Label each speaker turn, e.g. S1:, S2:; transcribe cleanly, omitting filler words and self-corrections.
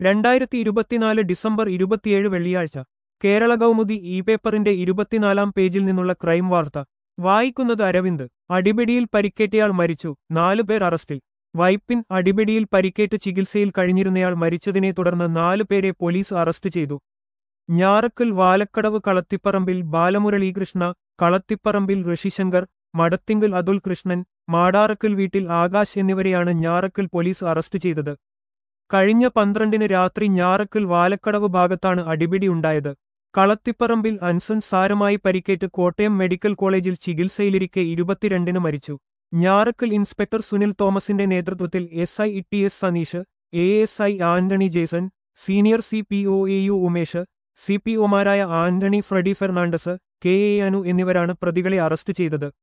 S1: December 24 വെള്ളിയാഴ്ച Kerala Kaumudi E പേപ്പറിന്റെ 24-ാം പേജിൽ നിന്നുള്ള ക്രൈം വാർത്ത വായിക്കുന്നത് അരവിന്ദ്. അടിപിടിയിൽ പരിക്കേറ്റയാൾ മരിച്ചു, 4 പേർ അറസ്റ്റിൽ. വൈപ്പിൻ. അടിപിടിയിൽ പരിക്കേറ്റ് ചികിത്സയിൽ കഴിഞ്ഞിരുന്നയാൾ മരിച്ചതിനെ തുടർന്ന് 4 പേരെ പോലീസ് അറസ്റ്റ് ചെയ്തു. ഞാറക്കൽ വാലക്കടവ് കളത്തിപ്പറമ്പിൽ ബാലമുരളീകൃഷ്ണ, കളത്തിപ്പറമ്പിൽ ഋഷിശങ്കർ, മടത്തിങ്കൽ അതുൽ കൃഷ്ണൻ, മാടാറക്കൽ വീട്ടിൽ ആകാശ് എന്നിവരെയാണ് ഞാറക്കൽ പോലീസ് അറസ്റ്റ് ചെയ്തത്. കഴിഞ്ഞ 12-ന് രാത്രി ഞാറക്കൽ വാലക്കടവ് ഭാഗത്താണ് അടിപിടി ഉണ്ടായത്. കളത്തിപ്പറമ്പിൽ അൻസൻ സാരമായി പരിക്കേറ്റ് കോട്ടയം മെഡിക്കൽ കോളേജിൽ ചികിത്സയിലിരിക്കെ 22-ന് മരിച്ചു. ഞാറക്കൽ ഇൻസ്പെക്ടർ സുനിൽ തോമസിന്റെ നേതൃത്വത്തിൽ SI TS Saneesh, ASI Antony Jason, senior CPO AU Umesh, CPOമാരായ ആന്റണി ഫ്രെഡി ഫെർണാണ്ടസ്, KA അനു എന്നിവരാണ് പ്രതികളെ അറസ്റ്റ് ചെയ്തത്.